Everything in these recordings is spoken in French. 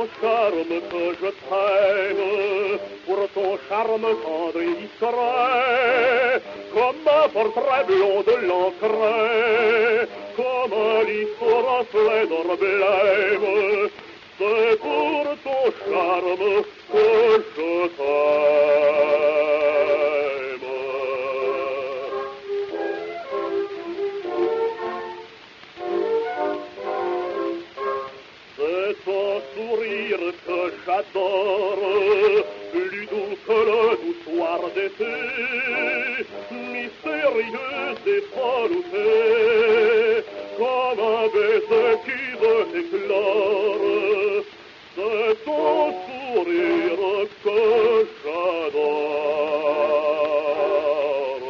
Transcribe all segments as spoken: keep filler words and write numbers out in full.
charme que je traîne, pour ton charme tendre et discret, comme un portrait blond de l'encre, comme un lit au reflet d'or blême, c'est pour ton charme que je t'aime. C'est ton sourire que j'adore, plus doux que le doux soir d'été, mystérieuse et veloutée, comme un baiser qui veut éclore. C'est ton sourire que j'adore.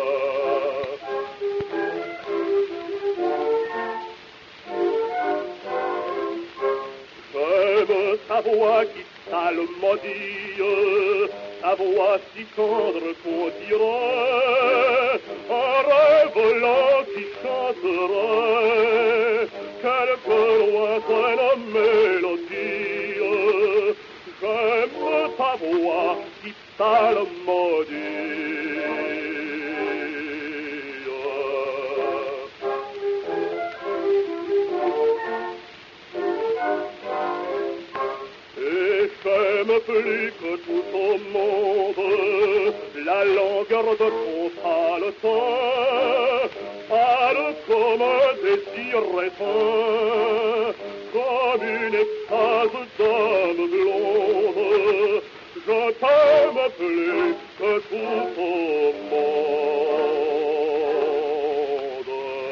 J'aime ta voix qui psalmodie, ta voix si tendre qu'on dirait un rêve lent qui chanterait quelque lointaine mélodie. J'aime ta voix qui psalmodie. J'aime plus que tout au monde la longueur de ton paletot, pâle comme un désir éteint, comme une extase d'âme blonde. Je t'aime plus que tout au monde.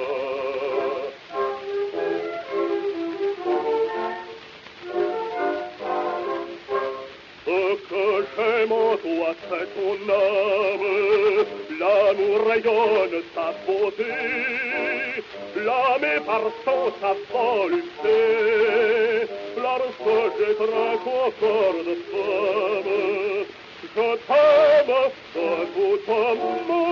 Ce que j'aime en toi, c'est ton âme. L'amour rayonne sa beauté, l'âme est par son sa volupté. Lorsque j'étreins ton corps de femme, je t'aime de tout mon